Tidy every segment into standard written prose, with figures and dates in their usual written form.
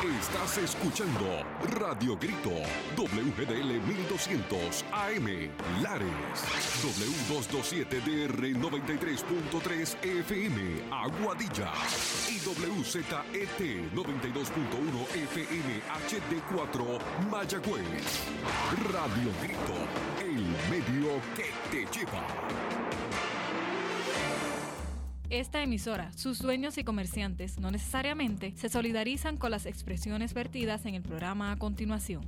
Estás escuchando Radio Grito, WGDL 1200 AM, Lares, W227DR 93.3 FM, Aguadilla, y WZET 92.1 FM HD4, Mayagüez. Radio Grito, el medio que te lleva. Esta emisora, sus dueños y comerciantes no necesariamente se solidarizan con las expresiones vertidas en el programa a continuación.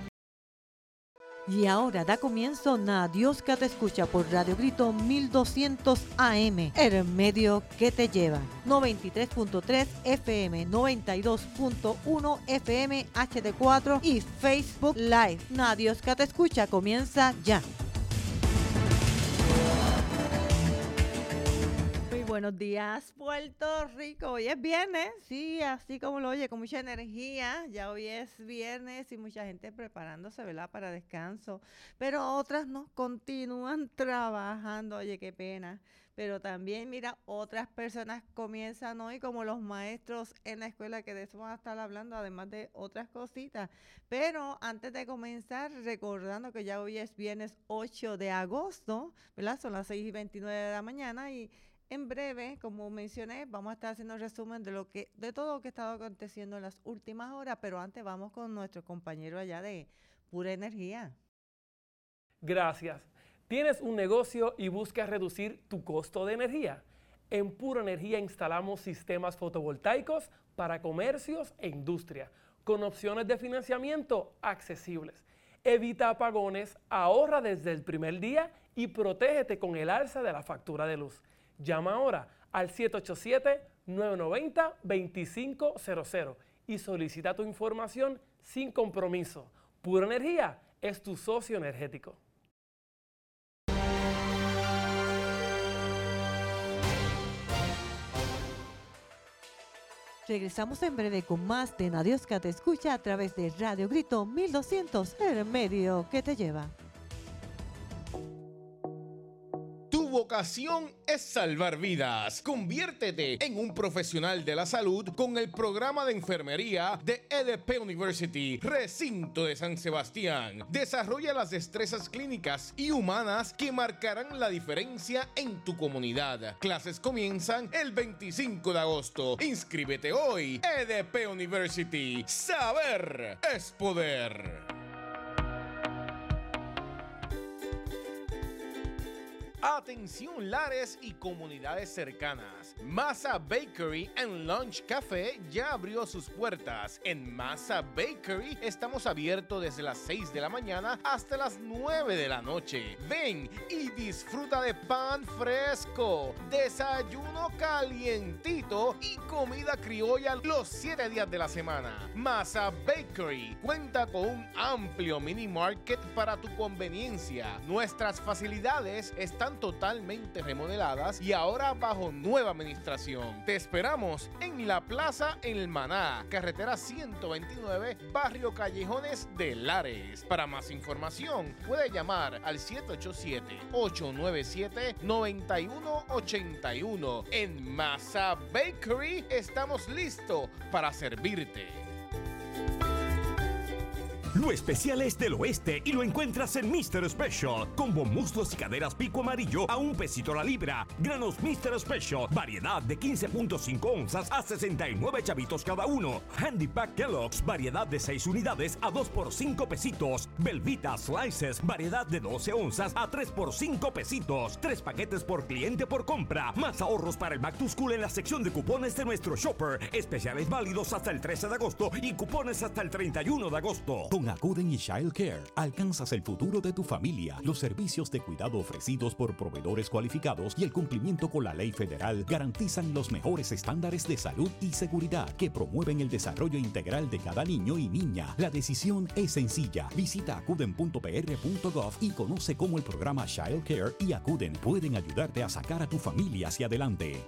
Y ahora da comienzo Na Dios que te escucha por Radio Grito 1200 AM, el medio que te lleva. 93.3 FM, 92.1 FM HD4 y Facebook Live. Na Dios que te escucha comienza ya. Buenos días, Puerto Rico. Hoy es viernes, sí, así como lo oye, con mucha energía. Ya hoy es viernes y mucha gente preparándose, ¿verdad?, para descanso. Pero otras no, continúan trabajando. Oye, qué pena. Pero también, mira, otras personas comienzan hoy, como los maestros en la escuela, que de eso vamos a estar hablando, además de otras cositas. Pero antes de comenzar, recordando que ya hoy es viernes 8 de agosto, ¿verdad? Son las 6:29 de la mañana y en breve, como mencioné, vamos a estar haciendo un resumen de todo lo que ha estado aconteciendo en las últimas horas, pero antes vamos con nuestro compañero allá de Pura Energía. Gracias. ¿Tienes un negocio y buscas reducir tu costo de energía? En Pura Energía instalamos sistemas fotovoltaicos para comercios e industria, con opciones de financiamiento accesibles. Evita apagones, ahorra desde el primer día y protégete con el alza de la factura de luz. Llama ahora al 787-990-2500 y solicita tu información sin compromiso. Pura Energía es tu socio energético. Regresamos en breve con más de Na Dios que te escucha a través de Radio Grito 1200, el medio que te lleva. Tu vocación es salvar vidas. Conviértete en un profesional de la salud con el programa de enfermería de EDP University, recinto de San Sebastián. Desarrolla las destrezas clínicas y humanas que marcarán la diferencia en tu comunidad. Clases comienzan el 25 de agosto. Inscríbete hoy. EDP University. Saber es poder. Atención, Lares y comunidades cercanas. Masa Bakery and Lunch Café ya abrió sus puertas. En Masa Bakery estamos abiertos desde las 6 de la mañana hasta las 9 de la noche. Ven y disfruta de pan fresco, desayuno calientito y comida criolla los 7 días de la semana. Masa Bakery cuenta con un amplio mini market para tu conveniencia. Nuestras facilidades están totalmente remodeladas y ahora bajo nueva administración. Te esperamos en la Plaza El Maná, carretera 129, barrio Callejones de Lares. Para más información, puede llamar al 787-897-9181. En Masa Bakery estamos listos para servirte. Lo especial es del oeste y lo encuentras en Mr. Special. Combo muslos y caderas pico amarillo a $1 la libra. Granos Mr. Special. Variedad de 15.5 onzas a 69 chavitos cada uno. Handy Pack Kellogg's. Variedad de 6 unidades a 2 por 5 pesitos. Belvita Slices. Variedad de 12 onzas a 3 por 5 pesitos. 3 paquetes por cliente por compra. Más ahorros para el Back to School en la sección de cupones de nuestro shopper. Especiales válidos hasta el 13 de agosto y cupones hasta el 31 de agosto. Con Acuden y Child Care alcanzas el futuro de tu familia. Los servicios de cuidado ofrecidos por proveedores cualificados y el cumplimiento con la ley federal garantizan los mejores estándares de salud y seguridad que promueven el desarrollo integral de cada niño y niña. La decisión es sencilla. Visita acuden.pr.gov y conoce cómo el programa Child Care y Acuden pueden ayudarte a sacar a tu familia hacia adelante.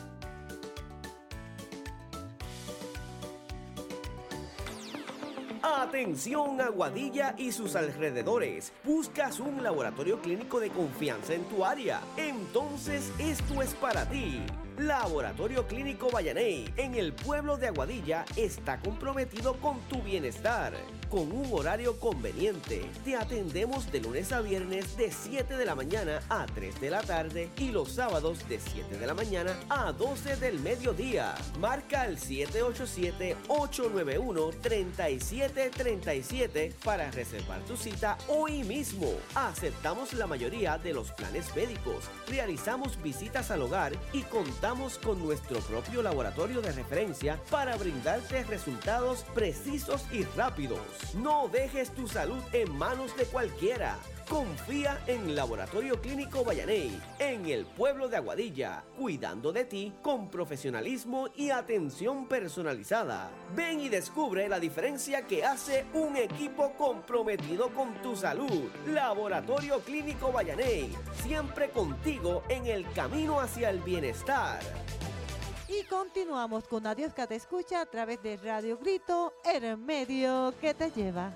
Atención, Aguadilla y sus alrededores. ¿Buscas un laboratorio clínico de confianza en tu área? Entonces esto es para ti. Laboratorio Clínico Vallaney, en el pueblo de Aguadilla, está comprometido con tu bienestar. Con un horario conveniente, te atendemos de lunes a viernes de 7 de la mañana a 3 de la tarde y los sábados de 7 de la mañana a 12 del mediodía. Marca al 787-891-3737 para reservar tu cita hoy mismo. Aceptamos la mayoría de los planes médicos, realizamos visitas al hogar y contamos con nuestro propio laboratorio de referencia para brindarte resultados precisos y rápidos. No dejes tu salud en manos de cualquiera. Confía en Laboratorio Clínico Vallaney, en el pueblo de Aguadilla, cuidando de ti con profesionalismo y atención personalizada. Ven y descubre la diferencia que hace un equipo comprometido con tu salud. Laboratorio Clínico Vallaney, siempre contigo en el camino hacia el bienestar. Y continuamos con Adiós que te escucha a través de Radio Grito, el medio que te lleva.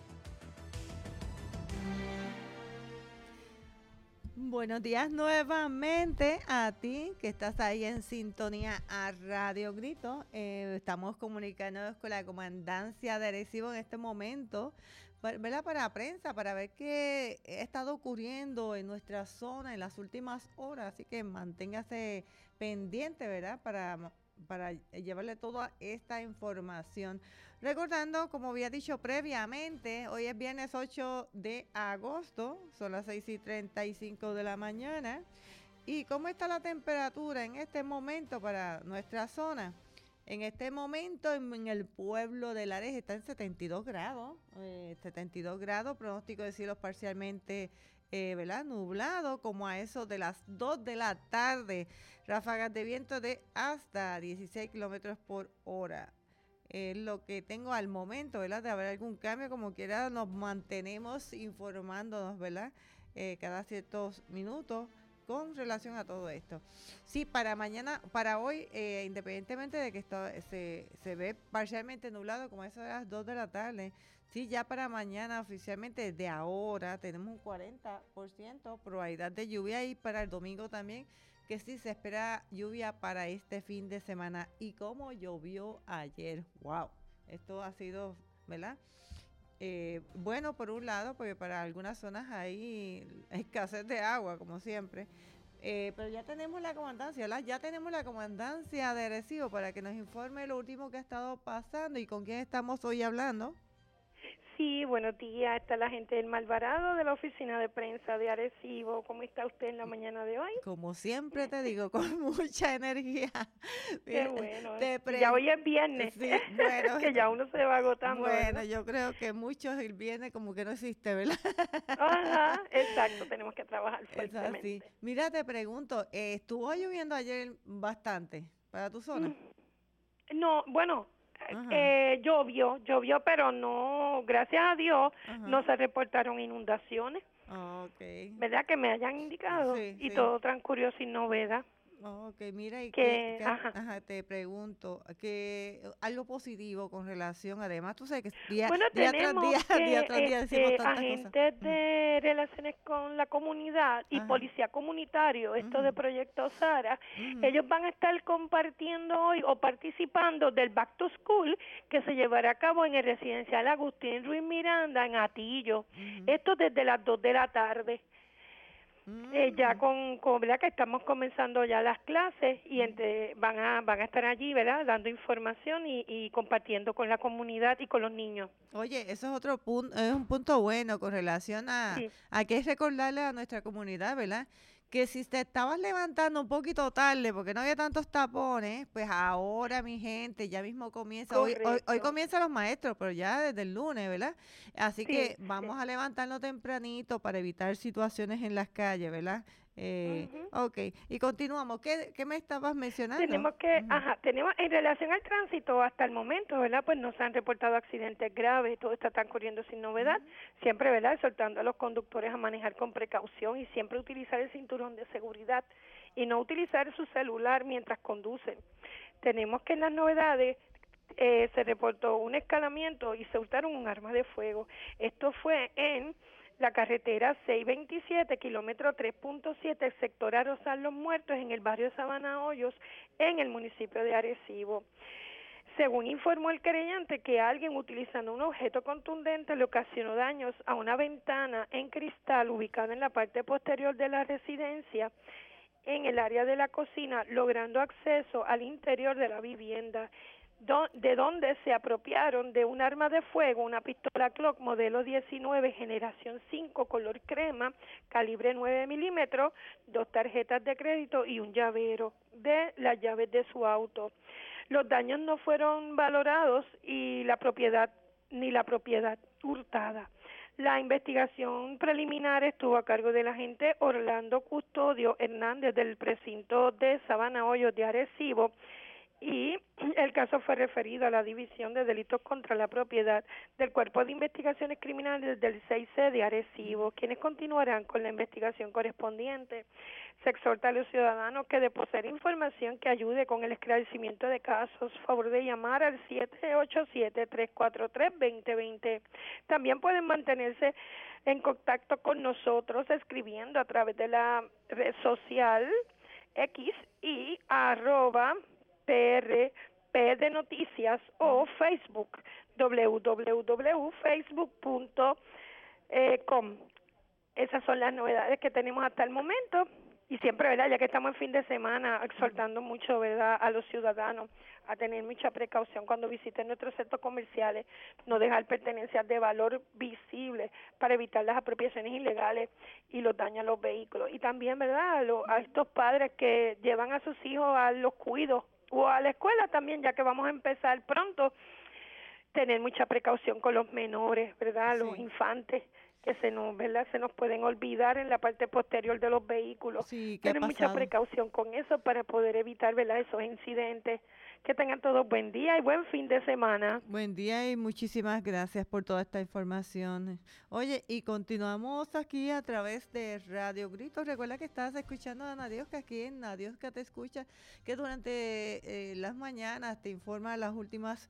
Buenos días nuevamente a ti que estás ahí en sintonía a Radio Grito. Estamos comunicándonos con la comandancia de Arecibo en este momento, ¿verdad? Para prensa, para ver qué ha estado ocurriendo en nuestra zona en las últimas horas. Así que manténgase pendiente, ¿verdad? Para llevarle toda esta información. Recordando, como había dicho previamente, hoy es viernes 8 de agosto, son las 6:35 de la mañana. ¿Y cómo está la temperatura en este momento para nuestra zona? En este momento en el pueblo de Lares está en 72 grados, pronóstico de cielos parcialmente ¿verdad? Nublado, como a eso de las 2 de la tarde, ráfagas de viento de hasta 16 kilómetros por hora. Lo que tengo al momento, ¿verdad? De haber algún cambio, como quiera, nos mantenemos informándonos, ¿verdad? Cada ciertos minutos con relación a todo esto. Sí, para mañana, para hoy, independientemente de que esto se ve parcialmente nublado, como eso de las 2 de la tarde, sí, ya para mañana oficialmente, desde ahora, tenemos un 40% probabilidad de lluvia y para el domingo también, que sí se espera lluvia para este fin de semana. Y como llovió ayer, wow, esto ha sido, ¿verdad? Bueno, por un lado, porque para algunas zonas hay escasez de agua, como siempre. Pero ya tenemos la comandancia, ¿verdad? Ya tenemos la comandancia de Arecibo para que nos informe lo último que ha estado pasando y con quién estamos hoy hablando. Sí, buenos días. Está la gente del Malvarado de la oficina de prensa de Arecibo. ¿Cómo está usted en la mañana de hoy? Como siempre te digo, con mucha energía. Qué bueno. Ya hoy es viernes. Sí, bueno. Que ya uno se va agotando. Bueno, ¿verdad? yo creo que muchos el viernes como que no existe, ¿verdad? Ajá, exacto. Tenemos que trabajar fuertemente. Sí. Mira, te pregunto, ¿estuvo lloviendo ayer bastante para tu zona? No, bueno, llovió, pero no, gracias a Dios, no se reportaron inundaciones. Okay. ¿Verdad? Que me hayan indicado y todo transcurrió sin novedad. Mira, y te pregunto, que algo positivo con relación, además, tú sabes que día tras día decimos tantas agentes cosas. de relaciones con la comunidad y policía comunitario, esto de Proyecto Sara, ellos van a estar compartiendo hoy o participando del Back to School que se llevará a cabo en el residencial Agustín Ruiz Miranda en Atillo, esto desde las 2 de la tarde. Ya con verdad que estamos comenzando ya las clases y van a estar allí, ¿verdad? Dando información y compartiendo con la comunidad y con los niños. Oye, eso es otro punto, es un punto bueno con relación a que es recordarle a nuestra comunidad, ¿verdad? Que si te estabas levantando un poquito tarde porque no había tantos tapones, pues ahora, mi gente, ya mismo comienza. Hoy comienzan los maestros, pero ya desde el lunes, ¿verdad? Así que vamos a levantarnos tempranito para evitar situaciones en las calles, ¿verdad? Y continuamos. ¿Qué me estabas mencionando? Tenemos en relación al tránsito hasta el momento, ¿verdad? Pues no se han reportado accidentes graves, todo está tan corriendo sin novedad. Siempre, ¿verdad? Exhortando a los conductores a manejar con precaución y siempre utilizar el cinturón de seguridad y no utilizar su celular mientras conducen. Tenemos que en las novedades se reportó un escalamiento y se usaron un arma de fuego. Esto fue en la carretera 627, kilómetro 3.7, el sector Arrozal Los Muertos, en el barrio Sabana Hoyos, en el municipio de Arecibo. Según informó el querellante, que alguien utilizando un objeto contundente le ocasionó daños a una ventana en cristal ubicada en la parte posterior de la residencia, en el área de la cocina, logrando acceso al interior de la vivienda, de donde se apropiaron de un arma de fuego, una pistola Glock modelo 19, generación 5, color crema, calibre 9 milímetros, 2 tarjetas de crédito y un llavero de las llaves de su auto. Los daños no fueron valorados y la propiedad hurtada. La investigación preliminar estuvo a cargo del agente Orlando Custodio Hernández del precinto de Sabana Hoyos de Arecibo, y el caso fue referido a la División de Delitos contra la Propiedad del Cuerpo de Investigaciones Criminales del 6C de Arecibo, quienes continuarán con la investigación correspondiente. Se exhorta a los ciudadanos que, de poseer información que ayude con el esclarecimiento de casos, favor de llamar al 787-343-2020. También pueden mantenerse en contacto con nosotros escribiendo a través de la red social X y @PRP de Noticias o Facebook, www.facebook.com. Esas son las novedades que tenemos hasta el momento. Y siempre, ¿verdad?, ya que estamos en fin de semana, exhortando mucho, ¿verdad?, a los ciudadanos a tener mucha precaución cuando visiten nuestros centros comerciales, no dejar pertenencias de valor visible para evitar las apropiaciones ilegales y los daños a los vehículos. Y también, ¿verdad?, a estos padres que llevan a sus hijos a los cuidos o a la escuela también, ya que vamos a empezar pronto, tener mucha precaución con los menores, ¿verdad?, los infantes, que se nos pueden olvidar en la parte posterior de los vehículos. Sí, tener mucha precaución con eso para poder evitar, ¿verdad?, esos incidentes. Que tengan todos buen día y buen fin de semana. Buen día y muchísimas gracias por toda esta información. Oye, y continuamos aquí a través de Radio Grito. Recuerda que estás escuchando a Nadiosca aquí en Nadiosca Te Escucha, que durante las mañanas te informa las últimas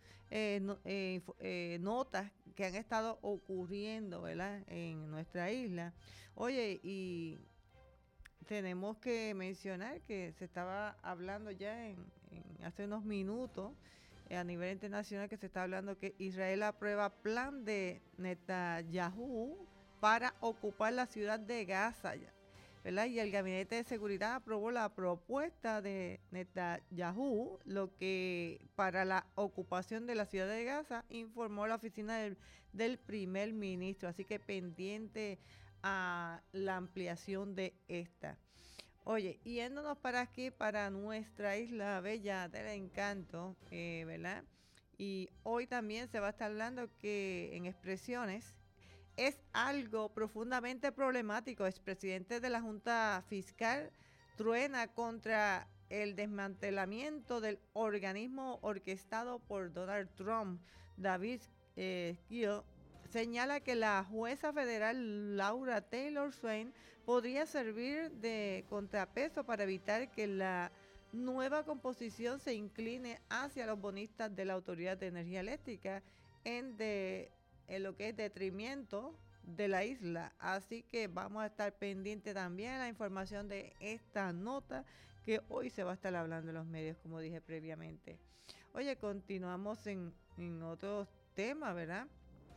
notas que han estado ocurriendo, ¿verdad?, en nuestra isla. Oye, y tenemos que mencionar que se estaba hablando ya hace unos minutos a nivel internacional, que se está hablando que Israel aprueba plan de Netanyahu para ocupar la ciudad de Gaza, ¿verdad? Y el Gabinete de Seguridad aprobó la propuesta de Netanyahu, lo que para la ocupación de la ciudad de Gaza, informó la oficina del primer ministro. Así que pendiente a la ampliación de esta. Oye, yéndonos para aquí, para nuestra isla bella del encanto, ¿verdad? Y hoy también se va a estar hablando que en expresiones es algo profundamente problemático. Expresidente de la Junta Fiscal truena contra el desmantelamiento del organismo orquestado por Donald Trump. David Kiel señala que la jueza federal Laura Taylor Swain podría servir de contrapeso para evitar que la nueva composición se incline hacia los bonistas de la Autoridad de Energía Eléctrica en lo que es detrimento de la isla. Así que vamos a estar pendientes también a la información de esta nota que hoy se va a estar hablando en los medios, como dije previamente. Oye, continuamos en otros temas, ¿verdad?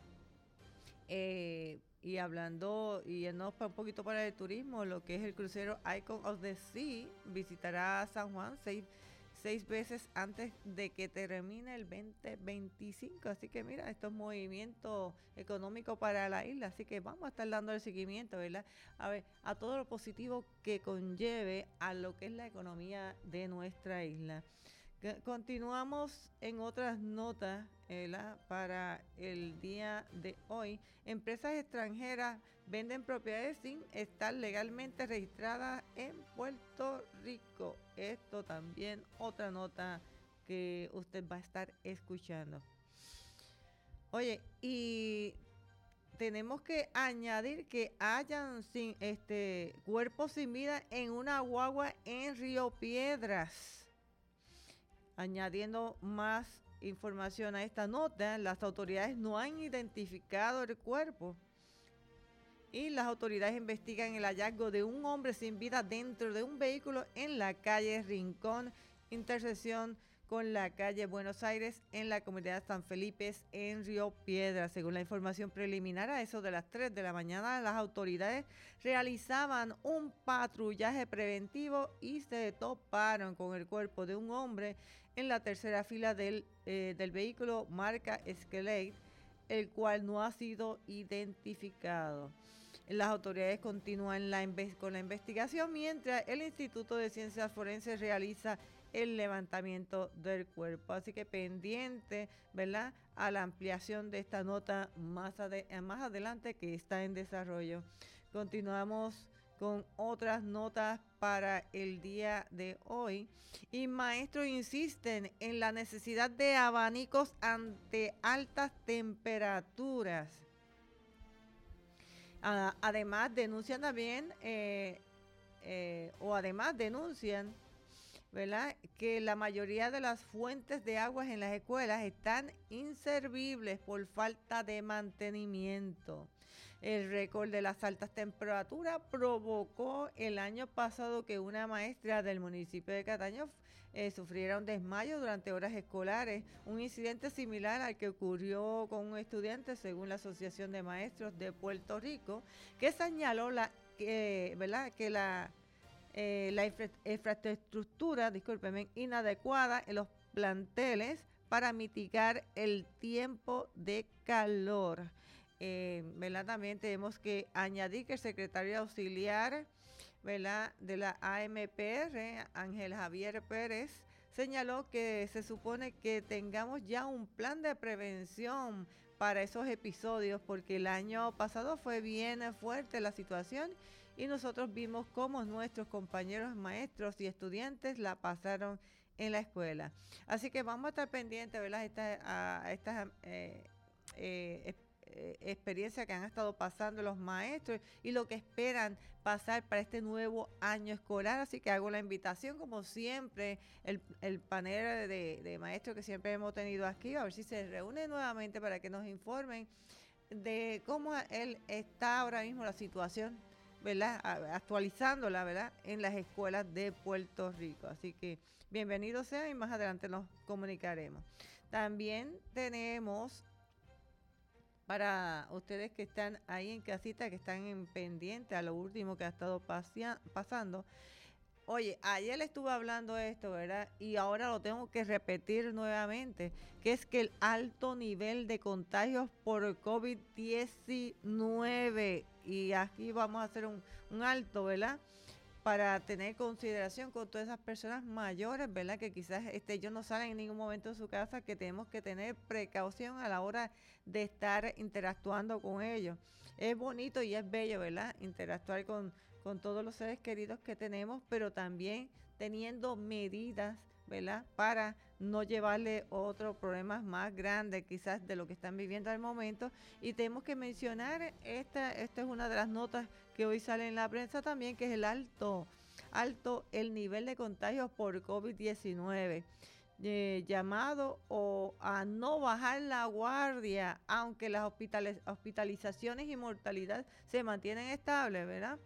Y hablando, y yendo un poquito para el turismo, lo que es el crucero Icon of the Sea visitará San Juan seis veces antes de que termine el 2025. Así que mira, estos movimientos económicos para la isla. Así que vamos a estar dando el seguimiento, ¿verdad? A ver, a todo lo positivo que conlleve a lo que es la economía de nuestra isla. Continuamos en otras notas, para el día de hoy. Empresas extranjeras venden propiedades sin estar legalmente registradas en Puerto Rico. Esto también otra nota que usted va a estar escuchando. Oye, y tenemos que añadir que hayan cuerpos sin vida en una guagua en Río Piedras. Añadiendo más información a esta nota, las autoridades no han identificado el cuerpo y las autoridades investigan el hallazgo de un hombre sin vida dentro de un vehículo en la calle Rincón, intersección con la calle Buenos Aires en la comunidad San Felipe en Río Piedras. Según la información preliminar, a eso de las 3 de la mañana, las autoridades realizaban un patrullaje preventivo y se toparon con el cuerpo de un hombre en la tercera fila del vehículo marca Escalade, el cual no ha sido identificado. Las autoridades continúan con la investigación mientras el Instituto de Ciencias Forenses realiza el levantamiento del cuerpo. Así que pendiente, ¿verdad?, a la ampliación de esta nota más adelante, que está en desarrollo. Continuamos con otras notas para el día de hoy. Y maestros insisten en la necesidad de abanicos ante altas temperaturas. Además denuncian también, ¿verdad?, que la mayoría de las fuentes de aguas en las escuelas están inservibles por falta de mantenimiento. El récord de las altas temperaturas provocó el año pasado que una maestra del municipio de Cataño sufriera un desmayo durante horas escolares, un incidente similar al que ocurrió con un estudiante, según la Asociación de Maestros de Puerto Rico, que señaló que la infraestructura, inadecuada en los planteles para mitigar el tiempo de calor. También tenemos que añadir que el secretario auxiliar, ¿verdad?, de la AMPR, Ángel Javier Pérez, señaló que se supone que tengamos ya un plan de prevención para esos episodios, porque el año pasado fue bien fuerte la situación y nosotros vimos cómo nuestros compañeros maestros y estudiantes la pasaron en la escuela. Así que vamos a estar pendientes, ¿verdad?, a estas experiencias que han estado pasando los maestros y lo que esperan pasar para este nuevo año escolar. Así que hago la invitación, como siempre, el panel de maestros que siempre hemos tenido aquí, a ver si se reúne nuevamente para que nos informen de cómo está ahora mismo la situación, ¿verdad?, actualizándola, ¿verdad?, en las escuelas de Puerto Rico. Así que bienvenidos sean y más adelante nos comunicaremos. También tenemos, para ustedes que están ahí en casita, que están en pendiente a lo último que ha estado pasando. Oye, ayer estuve hablando de esto, ¿verdad? Y ahora lo tengo que repetir nuevamente, que es que el alto nivel de contagios por COVID-19, y aquí vamos a hacer un alto, ¿verdad?, para tener consideración con todas esas personas mayores, ¿verdad?, que quizás ellos no salen en ningún momento de su casa, que tenemos que tener precaución a la hora de estar interactuando con ellos. Es bonito y es bello, ¿verdad?, interactuar con todos los seres queridos que tenemos, pero también teniendo medidas, ¿verdad?, para no llevarle otros problemas más grandes quizás de lo que están viviendo al momento. Y tenemos que mencionar, esta es una de las notas que hoy sale en la prensa también, que es el alto el nivel de contagios por COVID-19. Llamado a no bajar la guardia, aunque las hospitalizaciones y mortalidad se mantienen estables, ¿verdad?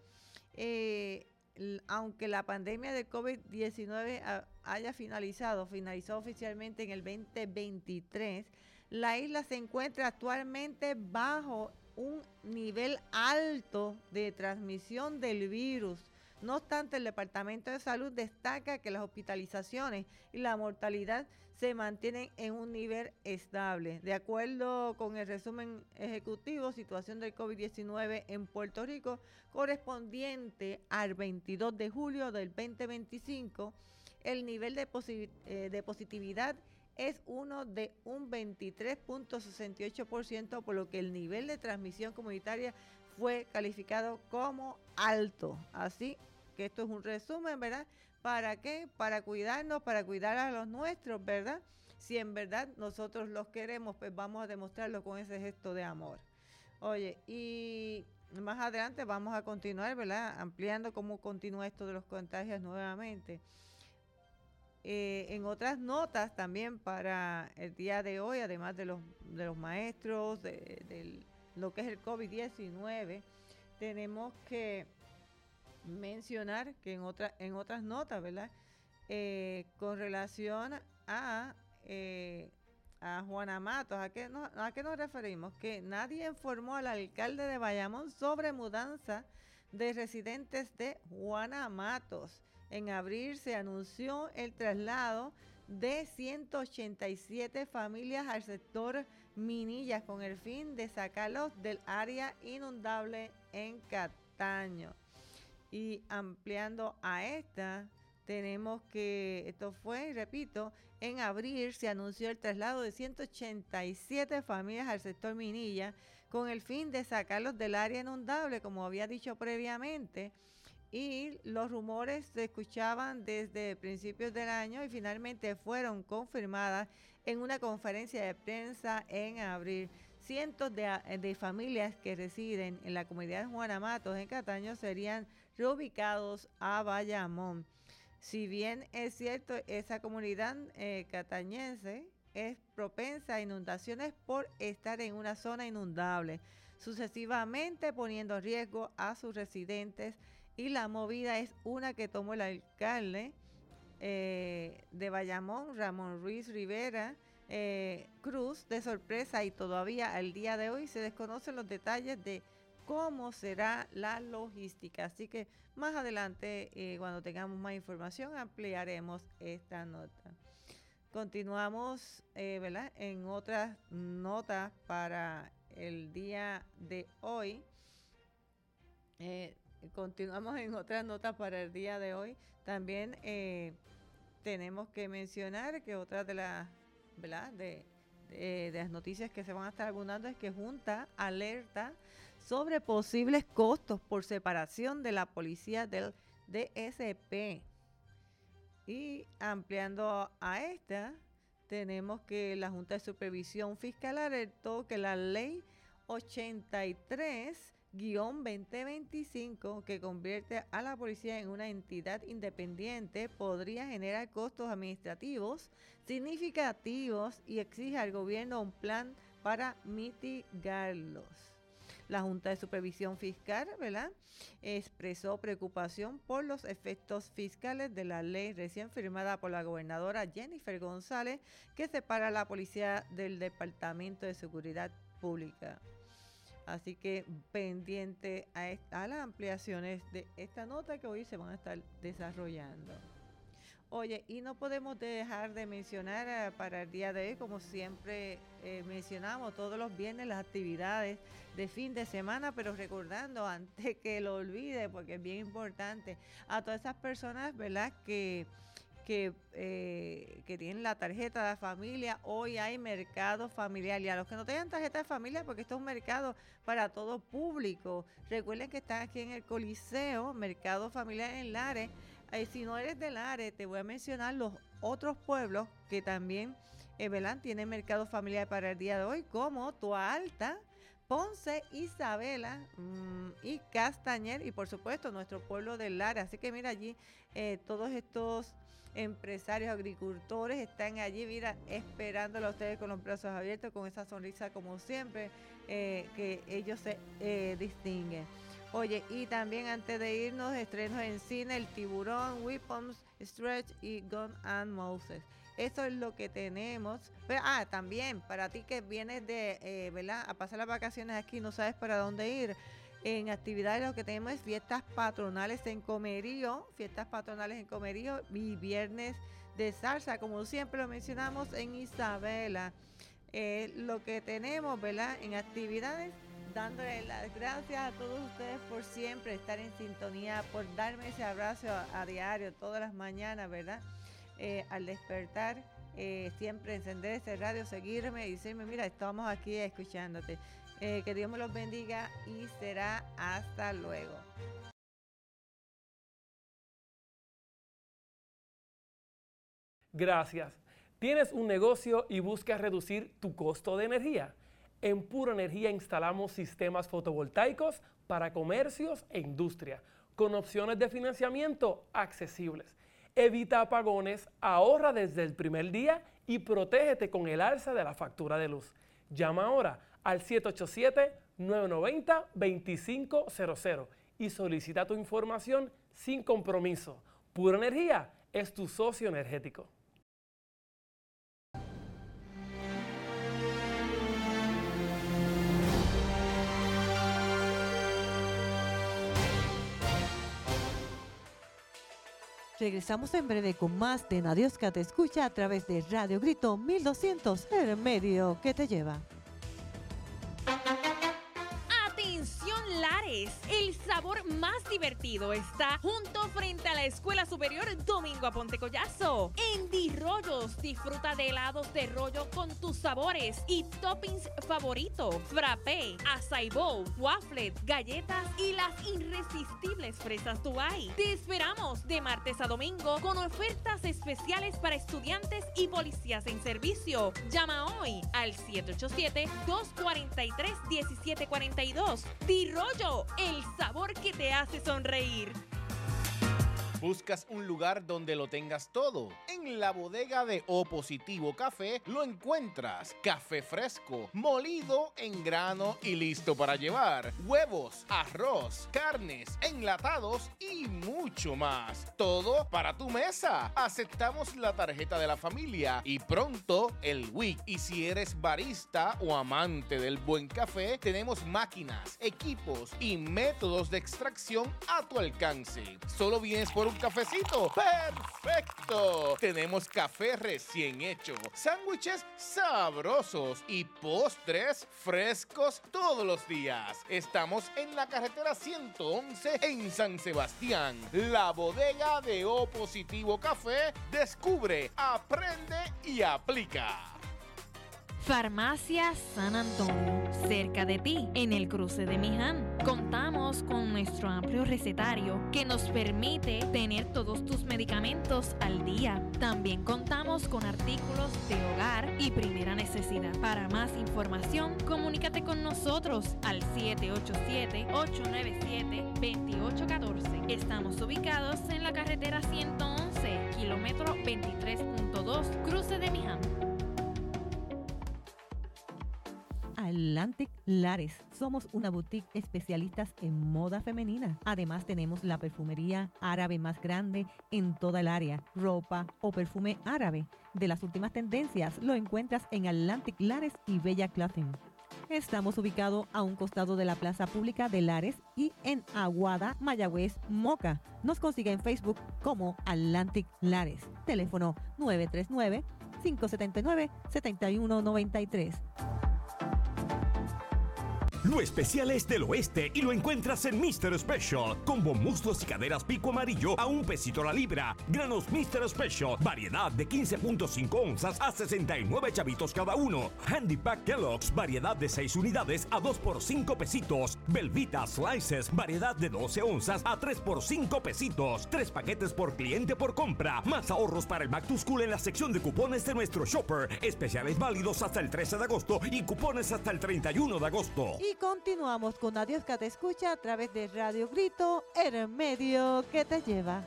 Aunque la pandemia de COVID-19 finalizó oficialmente en el 2023, la isla se encuentra actualmente bajo un nivel alto de transmisión del virus. No obstante, el Departamento de Salud destaca que las hospitalizaciones y la mortalidad se mantienen en un nivel estable. De acuerdo con el resumen ejecutivo, situación del COVID-19 en Puerto Rico, correspondiente al 22 de julio del 2025, el nivel de positividad es de un 23.68%, por lo que el nivel de transmisión comunitaria fue calificado como alto. Así que esto es un resumen, ¿verdad? ¿Para qué? Para cuidarnos, para cuidar a los nuestros, ¿verdad? Si en verdad nosotros los queremos, pues vamos a demostrarlo con ese gesto de amor. Oye, y más adelante vamos a continuar, ¿verdad?, ampliando cómo continúa esto de los contagios nuevamente. En otras notas también para el día de hoy, además de los maestros, de lo que es el COVID-19, tenemos que mencionar que en otras notas, ¿verdad? Con relación a Juana Matos, ¿a qué nos referimos? Que nadie informó al alcalde de Bayamón sobre mudanza de residentes de Juana Matos. En abril se anunció el traslado de 187 familias al sector Minillas con el fin de sacarlos del área inundable en Cataño. Y ampliando a esta, tenemos que, esto fue, repito, en abril se anunció el traslado de 187 familias al sector Minilla con el fin de sacarlos del área inundable, como había dicho previamente, y los rumores se escuchaban desde principios del año y finalmente fueron confirmadas en una conferencia de prensa en abril. Cientos de familias que residen en la comunidad de Juana Matos en Cataño serían reubicados a Bayamón. Si bien es cierto, esa comunidad catañense es propensa a inundaciones por estar en una zona inundable, sucesivamente poniendo en riesgo a sus residentes, y la movida es una que tomó el alcalde de Bayamón, Ramón Ruiz Rivera Cruz, de sorpresa, y todavía al día de hoy se desconocen los detalles de cómo será la logística. Así que más adelante, cuando tengamos más información, ampliaremos esta nota. Continuamos, ¿verdad?, en otras notas para el día de hoy. Continuamos en otras notas para el día de hoy. También tenemos que mencionar que otra de las, ¿verdad?, de las noticias que se van a estar abundando es que Junta alerta sobre posibles costos por separación de la policía del DSP. Y ampliando a esta, tenemos que la Junta de Supervisión Fiscal alertó que la ley 83-2025, que convierte a la policía en una entidad independiente, podría generar costos administrativos significativos y exige al gobierno un plan para mitigarlos. La Junta de Supervisión Fiscal, ¿verdad?, expresó preocupación por los efectos fiscales de la ley recién firmada por la gobernadora Jennifer González, que separa a la policía del Departamento de Seguridad Pública. Así que pendiente a las ampliaciones de esta nota que hoy se van a estar desarrollando. Oye, y no podemos dejar de mencionar para el día de hoy, como siempre mencionamos todos los viernes, las actividades de fin de semana, pero recordando antes que lo olvide, porque es bien importante, a todas esas personas, ¿verdad?, que tienen la tarjeta de familia. Hoy hay mercado familiar, y a los que no tengan tarjeta de familia, porque esto es un mercado para todo público, recuerden que están aquí en el Coliseo, mercado familiar en Lares. Si no eres de Lares, te voy a mencionar los otros pueblos que también tienen mercado familiar para el día de hoy, como Toalta, Ponce, Isabela y Castañer, y por supuesto nuestro pueblo de Lares. Así que mira, allí todos estos empresarios, agricultores están allí, mira, esperándolo a ustedes con los brazos abiertos, con esa sonrisa como siempre, que ellos se distinguen. Oye, y también antes de irnos, estrenos en cine, El Tiburón, Weapons, Stretch y Gun and Moses. Eso es lo que tenemos. Pero, también para ti que vienes de, ¿verdad?, a pasar las vacaciones aquí, no sabes para dónde ir. En actividades lo que tenemos es fiestas patronales en Comerío y viernes de salsa, como siempre lo mencionamos, en Isabela. Lo que tenemos, ¿verdad?, en actividades, dándole las gracias a todos ustedes por siempre estar en sintonía, por darme ese abrazo a diario, todas las mañanas, ¿verdad? Al despertar, siempre encender ese radio, seguirme y decirme, mira, estamos aquí escuchándote. Que Dios me los bendiga y será hasta luego. Gracias. ¿Tienes un negocio y buscas reducir tu costo de energía? En Pura Energía instalamos sistemas fotovoltaicos para comercios e industria, con opciones de financiamiento accesibles. Evita apagones, ahorra desde el primer día y protégete con el alza de la factura de luz. Llama ahora al 787 990-2500 y solicita tu información sin compromiso. Pura Energía es tu socio energético. Regresamos en breve con más de Nadiosca Te Escucha a través de Radio Grito 1200, el medio que te lleva. Atención Lares, el sabor más divertido está junto frente a la Escuela Superior Domingo Aponte Collazo. En Di Rollos disfruta de helados de rollo con tus sabores y toppings favoritos: frappé, açaí bowl, waffle, galletas y las irresistibles fresas Dubai. Te esperamos de martes a domingo con ofertas especiales para estudiantes y policías en servicio. Llama hoy al 787-243-1742. Di Rollo, el sabor que te hace sonreír. ¿Buscas un lugar donde lo tengas todo? En la bodega de O Positivo Café lo encuentras. Café fresco, molido en grano y listo para llevar. Huevos, arroz, carnes, enlatados y mucho más. Todo para tu mesa. Aceptamos la tarjeta de la familia y pronto el WIC. Y si eres barista o amante del buen café, tenemos máquinas, equipos y métodos de extracción a tu alcance. Solo vienes por un cafecito. ¡Perfecto! Tenemos café recién hecho, sándwiches sabrosos y postres frescos todos los días. Estamos en la carretera 111 en San Sebastián. La bodega de O Positivo Café. Descubre, aprende y aplica. Farmacia San Antonio, cerca de ti, en el cruce de Miján. Contamos con nuestro amplio recetario que nos permite tener todos tus medicamentos al día. También contamos con artículos de hogar y primera necesidad. Para más información, comunícate con nosotros al 787-897-2814. Estamos ubicados en la carretera 111, kilómetro 23.2, cruce de Miján. Atlantic Lares. Somos una boutique especialistas en moda femenina. Además, tenemos la perfumería árabe más grande en toda el área. Ropa o perfume árabe de las últimas tendencias lo encuentras en Atlantic Lares y Bella Clothing. Estamos ubicados a un costado de la Plaza Pública de Lares y en Aguada, Mayagüez, Moca. Nos consigue en Facebook como Atlantic Lares. Teléfono 939-579-7193. Lo especial es del oeste y lo encuentras en Mr. Special. Combo muslos y caderas pico amarillo a $1 la libra. Granos Mr. Special. Variedad de 15.5 onzas a 69 chavitos cada uno. Handy Pack Kellogg's. Variedad de 6 unidades a 2 por 5 pesitos. Belvita Slices. Variedad de 12 onzas a 3 por 5 pesitos. 3 paquetes por cliente por compra. Más ahorros para el Back to School en la sección de cupones de nuestro shopper. Especiales válidos hasta el 13 de agosto y cupones hasta el 31 de agosto. Y continuamos con Nadiosca Te Escucha a través de Radio Grito, el medio que te lleva.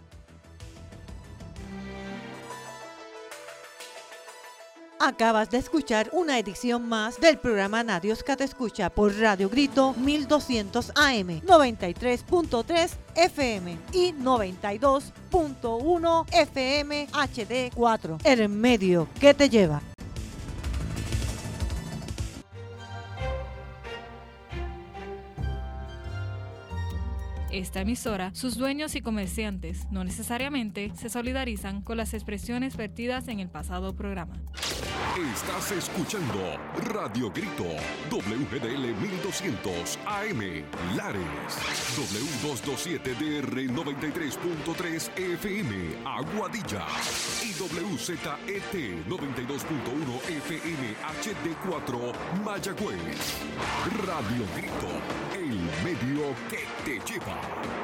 Acabas de escuchar una edición más del programa Nadiosca Te Escucha por Radio Grito 1200 AM, 93.3 FM y 92.1 FM HD4, el medio que te lleva. Esta emisora, sus dueños y comerciantes no necesariamente se solidarizan con las expresiones vertidas en el pasado programa. Estás escuchando Radio Grito, WGDL 1200 AM, Lares, W227DR 93.3 FM, Aguadilla y WZET 92.1 FM HD4, Mayagüez. Radio Grito, el medio que te lleva.